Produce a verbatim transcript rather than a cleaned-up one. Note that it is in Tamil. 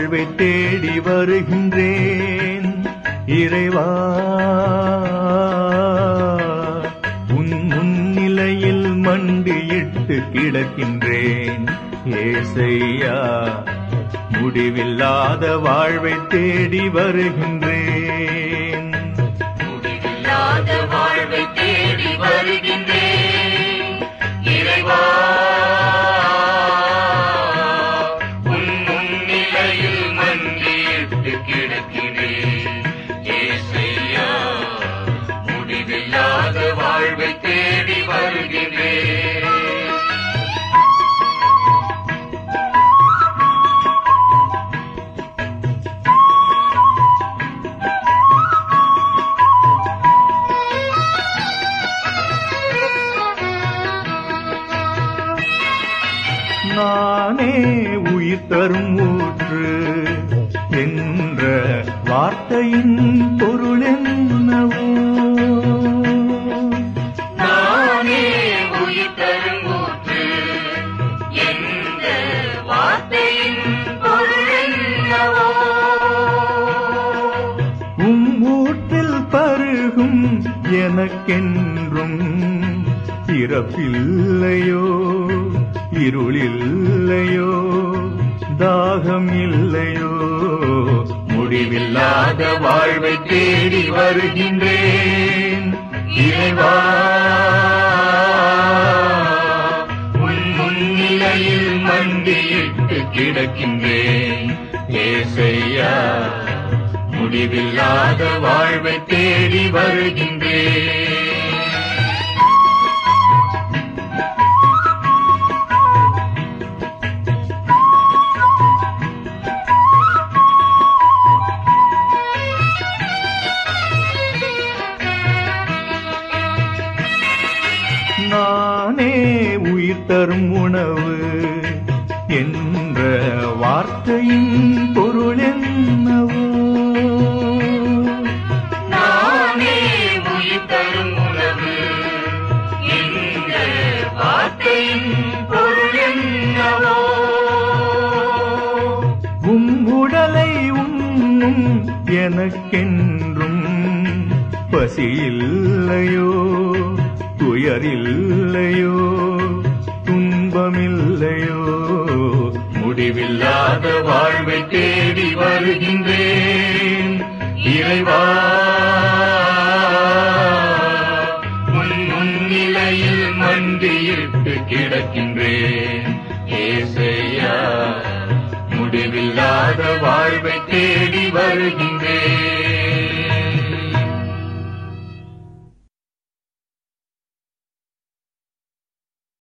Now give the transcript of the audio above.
வாழ்வை தேடி வருகின்றேன். இறைவா, உன் முன்னிலையில் மண்டியிட்டு கிடக்கின்றேன். ஏசையா, முடிவில்லாத வாழ்வை தேடி வருகின்றேன். முடிவில்லாத வாழ்வை தேடி வருகின்றேன். இறைவா, உன் முன்னிலையில் மண்டியிட்டு கிடக்கிறேன். ஏசையா, முடிவில்லாத வாழ்வை தேடி வருகின்றேன். நானே உயிர் தரும் ஊற்று என்ற வார்த்தையின் பொருள் என்னவோ? நானே உயிர் தரும் ஊற்று என்ற வார்த்தையின் பொருள் என்னவோ? உம் ஊற்றில் பருகும் எனக்கென்றும் இறப்பில்லையோ, இருளில்லையோ, தாகம் இல்லையோ. முடிவில்லாத வாழ்வை தேடி வருகின்றேன். இறைவா, உன் முன்னிலையில் மண்டியிட்டு கிடக்கின்றேன். ஏசையா, முடிவில்லாத வாழ்வை தேடி வருகின்றேன். நானே உயிர் தரும் உணவு என்ற வார்த்தையின் பொருள் என்னவோ? நானே உயிர் தரும் உணவு என்ற வார்த்தையின் பொருள் என்னவோ? உம் உடலை உண்ணும் எனக்கென்றும் பசியில்லையோ, துயரில்லையோ, துன்பமில்லையோ. முடிவில்லாத வாழ்வை தேடி வருகின்றேன். இறைவா, உன் முன்னிலையில் மண்டியிட்டு கிடக்கின்றேன். ஏசையா, முடிவில்லாத வாழ்வை தேடி வருகின்றேன்.